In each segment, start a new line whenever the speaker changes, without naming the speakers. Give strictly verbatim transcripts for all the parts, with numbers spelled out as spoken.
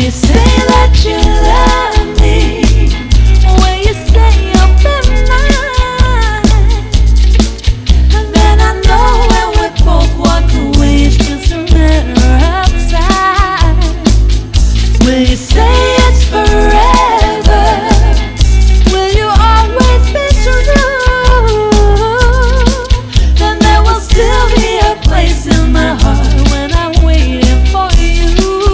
you say that you love me, when you say you'll be mine, and then I know when we both walk away, it's just a matter of time. Will you say it's forever? Will you always be true? Then there will still be a place in my heart when I'm waiting for you.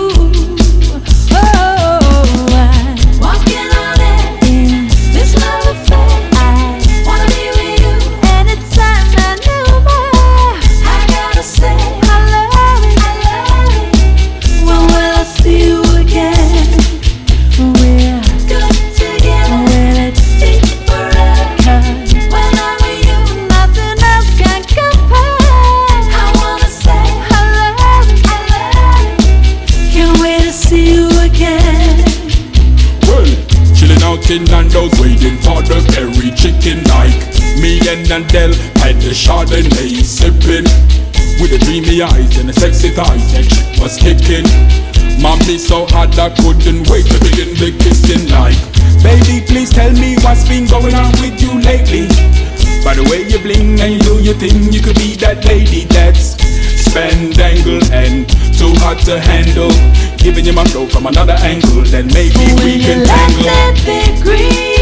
Oh, I'm walking on it in this love affair. I wanna be with you anytime and anywhere. I gotta say I love you, I love you. When will I see you again? We're good together. Will it be forever? When I'm with you, nothing else can compare. I wanna say I love you, I love you. Can't wait to see you again.
Well, chilling out in Nando's, waiting for the curry chicken like me and Nandel had the Chardonnay sipping. With the dreamy eyes and the sexy thighs, that chick was kicking. Mommy so hot I couldn't wait to begin the kissing like, baby, please tell me what's been going on with you lately. By the way you bling and you do your thing, you could be that lady that's spandangle and too hot to handle. Giving you my flow from another angle, then maybe
Will
we
you
can
let
tangle.
that be green?